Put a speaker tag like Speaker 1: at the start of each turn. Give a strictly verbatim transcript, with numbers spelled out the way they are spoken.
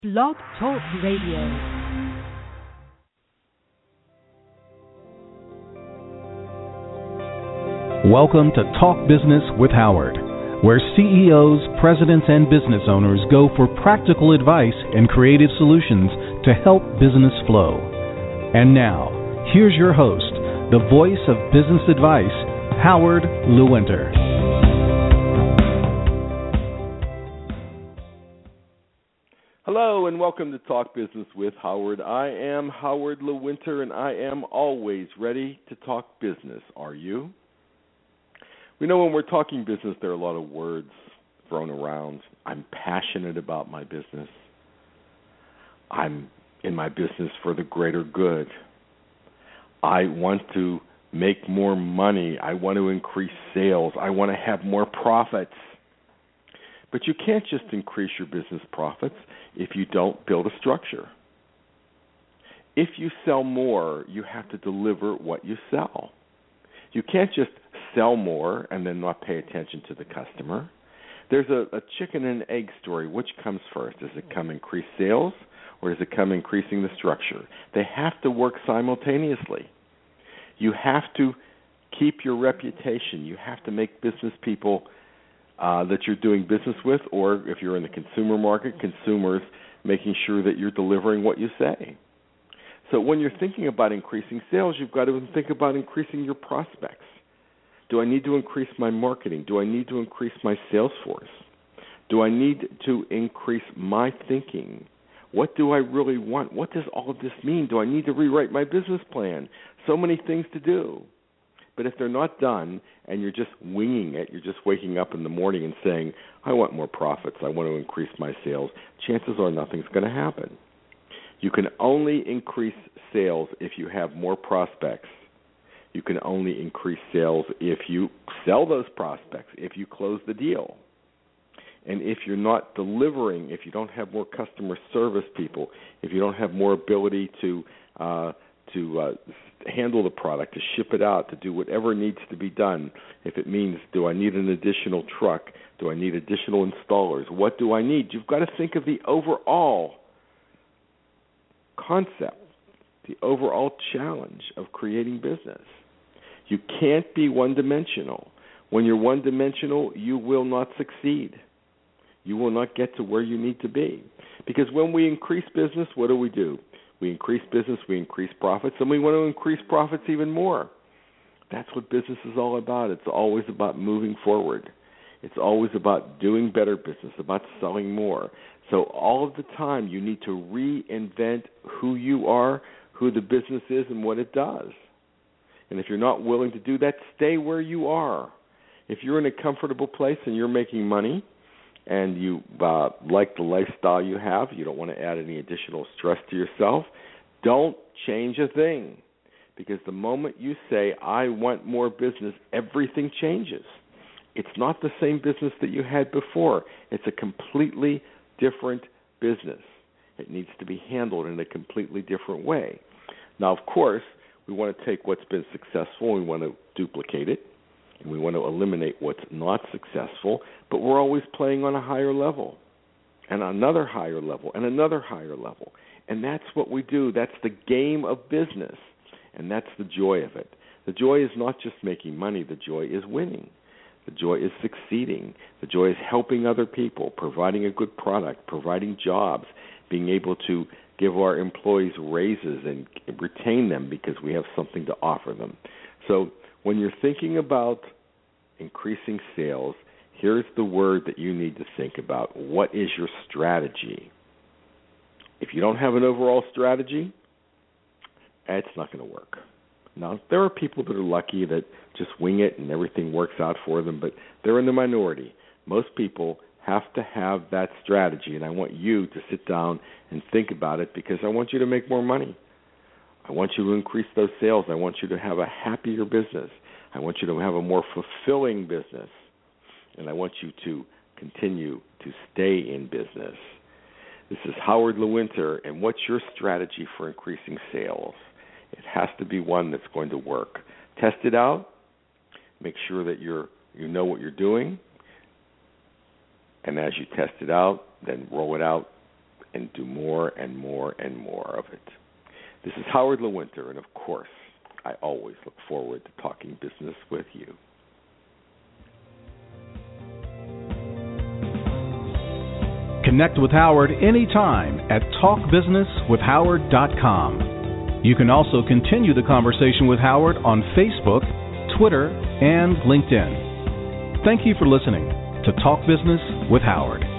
Speaker 1: Blog Talk Radio.
Speaker 2: Welcome to Talk Business with Howard, where C E Os, presidents, and business owners go for practical advice and creative solutions to help business flow. And now, here's your host, the voice of business advice, Howard Lewinter.
Speaker 3: Hello and welcome to Talk Business with Howard. I am Howard Lewinter and I am always ready to talk business. Are you? We know when we're talking business, there are a lot of words thrown around. I'm passionate about my business. I'm in my business for the greater good. I want to make more money. I want to increase sales. I want to have more profits. But you can't just increase your business profits if you don't build a structure. If you sell more, you have to deliver what you sell. You can't just sell more and then not pay attention to the customer. There's a, a chicken and egg story. Which comes first? Does it come increase sales or does it come increasing the structure? They have to work simultaneously. You have to keep your reputation. You have to make business people Uh, that you're doing business with, or if you're in the consumer market, consumers, making sure that you're delivering what you say. So when you're thinking about increasing sales, you've got to think about increasing your prospects. Do I need to increase my marketing? Do I need to increase my sales force? Do I need to increase my thinking? What do I really want? What does all of this mean? Do I need to rewrite my business plan? So many things to do. But if they're not done and you're just winging it, you're just waking up in the morning and saying, I want more profits, I want to increase my sales, chances are nothing's going to happen. You can only increase sales if you have more prospects. You can only increase sales if you sell those prospects, if you close the deal. And if you're not delivering, if you don't have more customer service people, if you don't have more ability to uh, to uh, handle the product, to ship it out, to do whatever needs to be done. If it means, do I need an additional truck? Do I need additional installers? What do I need? You've got to think of the overall concept, the overall challenge of creating business. You can't be one-dimensional. When you're one-dimensional, you will not succeed. You will not get to where you need to be. Because when we increase business, what do we do? We increase business, we increase profits, and we want to increase profits even more. That's what business is all about. It's always about moving forward. It's always about doing better business, about selling more. So all of the time you need to reinvent who you are, who the business is, and what it does. And if you're not willing to do that, stay where you are. If you're in a comfortable place and you're making money, and you uh, like the lifestyle you have, you don't want to add any additional stress to yourself, don't change a thing. Because the moment you say, I want more business, everything changes. It's not the same business that you had before. It's a completely different business. It needs to be handled in a completely different way. Now, of course, we want to take what's been successful and we want to duplicate it. And we want to eliminate what's not successful, but we're always playing on a higher level and another higher level and another higher level. And that's what we do. That's the game of business, and that's the joy of it. The joy is not just making money. The joy is winning. The joy is succeeding. The joy is helping other people, providing a good product, providing jobs, being able to give our employees raises and retain them because we have something to offer them. So when you're thinking about increasing sales, here's the word that you need to think about. What is your strategy? If you don't have an overall strategy, it's not going to work. Now, there are people that are lucky that just wing it and everything works out for them, but they're in the minority. Most people have to have that strategy, and I want you to sit down and think about it because I want you to make more money. I want you to increase those sales. I want you to have a happier business. I want you to have a more fulfilling business. And I want you to continue to stay in business. This is Howard Lewinter, and what's your strategy for increasing sales? It has to be one that's going to work. Test it out. Make sure that you're you know what you're doing. And as you test it out, then roll it out and do more and more and more of it. This is Howard Lewinter, and of course, I always look forward to talking business with you.
Speaker 2: Connect with Howard anytime at talk business with howard dot com. You can also continue the conversation with Howard on Facebook, Twitter, and LinkedIn. Thank you for listening to Talk Business with Howard.